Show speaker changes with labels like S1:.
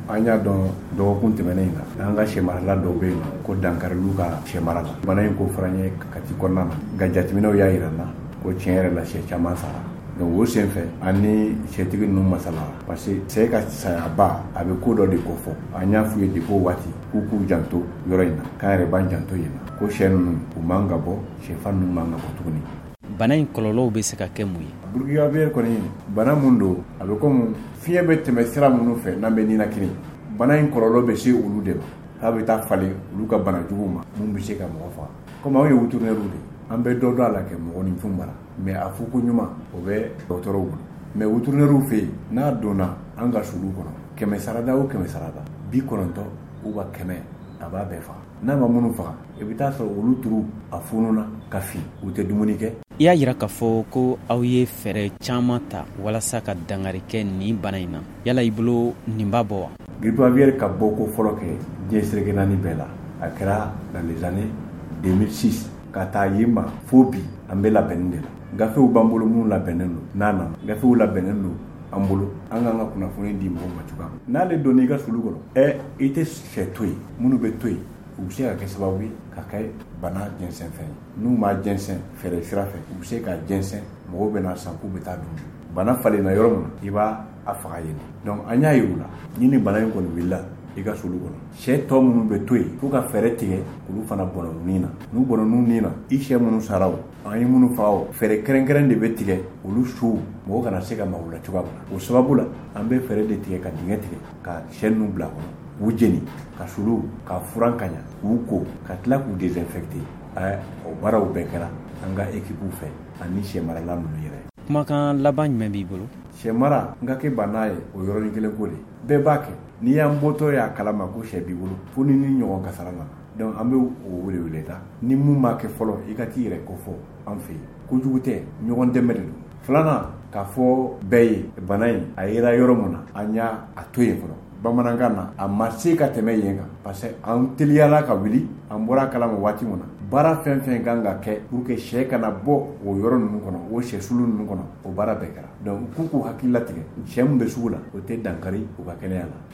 S1: an y'a dɔn dɔgɔkun tɛmɛnen in na an ka sɛ marala dɔw bɛ yen ko dankarilu ka sɛ mara la. Bana in ko fara n ye Kati kɔnɔna na nka jateminɛw y'a jira n na ko tiɲɛ yɛrɛ la sɛ caman sara. Donc o sen fɛ an ni sɛtigi ninnu masala parce que sɛ ka sayaba a bɛ ko dɔ de ko fɔ an y'a f'u ye depuis waati k'u janto yɔrɔ in na k'an yɛrɛ b'an janto yen na ko sɛ ninnu u man ka bɔ sɛfan ninnu man ka bɔ tuguni.
S2: Bana in kɔlɔlɔw bɛ se ka kɛ mun ye?
S1: Burkinabé kɔni bana mun don a bɛ komi fiɲɛ bɛ tɛmɛ sira minnu fɛ n'an bɛ ninakili bana in kɔlɔlɔ bɛ se olu de ma k'a bɛ taa falen olu ka bana juguw ma mun bɛ se ka mɔgɔ faga. Komi anw ye vétérinaires de an bɛ dɔ dɔn a la kɛ mɔgɔninfin mara mais a fuko ɲuman o bɛ dɔgɔtɔrɔw bolo mais vétérinaires fɛ yen n'a donna an ka sulu kɔnɔ 100 sarada o 100 sarada 90 ou 100 a b'a bɛɛ faga. N'a ma minnu faga i bɛ taa sɔrɔ olu turu a fununa ka fin u tɛ dumuni kɛ.
S2: I y'a jira k'a fɔ ko aw ye fɛɛrɛ caman ta walasa ka dangari kɛ nin bana in na yala i bolo nin b'a bɔ wa?
S1: Grippe aviaire ka bɔ ko fɔlɔ kɛ diɲɛ seleke naani bɛɛ la a kɛra dans les années 2006 ka taa yen ma fo bi an bɛ labɛnni de la. Gafew b'an bolo minnu labɛnnen don n'a nana gafew labɛnnen don an bolo an k'an ka kunnafoni di mɔgɔw ma cogoya min n'ale donna i ka sulu kɔnɔ i tɛ sɛ to yen minnu bɛ to yen u bɛ se ka kɛ sababu ye ka kɛ bana jɛnsɛn fɛn ye n'u ma jɛnsɛn fɛɛrɛ sira fɛ u bɛ se ka jɛnsɛn mɔgɔw bɛ na san k'u bɛ taa dun bana falenna yɔrɔ min na i b'a faga yen donc an y'a yir'u la ni nin bana in kɔni wulila i ka sulu kɔnɔ sɛ tɔ minnu bɛ to yen fo ka fɛɛrɛ tigɛ olu fana bɔnna nin na n'u bɔnna nin na i sɛ minnu sara o an ye minnu faga o fɛɛrɛ kɛrɛnkɛrɛn de bɛ tigɛ olu suw mɔgɔ kana se ka mago la cogoya min na o sababu la an bɛ fɛɛrɛ de tigɛ ka dingɛ tigɛ ka sɛ ninnu bila kɔnɔ k'u jeni ka sulu ka furan ka ɲa k'u ko ka tila k'u désinfecter o baaraw bɛɛ kɛra an ka équipe fɛ ani sɛ marala ninnu yɛrɛ.
S2: Kumakan laban jumɛn b'i bolo?
S1: Sɛ mara n ka kɛ banna ye o yɔrɔnin kelen ko de bɛɛ b'a kɛ n'i y'an bɔtɔ y'a kalama ko sɛ b'i bolo fo ni ɲɔgɔn kasara nana donc an bɛ o wele ta ni mun m'a kɛ fɔlɔ i ka t'i yɛrɛ kofɔ an fɛ yen kojugu tɛ ɲɔgɔn dɛmɛ de don. Filanan k'a fɔ bɛɛ ye bana in a yera yɔrɔ min na an y'a to yen fɔlɔ bamanankan na a ma se ka tɛmɛ yen kan parce que an teliyala ka wuli an bɔra kalama waati min na baara fɛn fɛn kan ka kɛ pour que sɛ kana bɔ o yɔrɔ ninnu kɔnɔ o sɛ sulu ninnu kɔnɔ o baara bɛɛ kɛra donc k'u hakili latigɛ sɛ min bɛ sugu la o tɛ dankari u ka kɛnɛya la.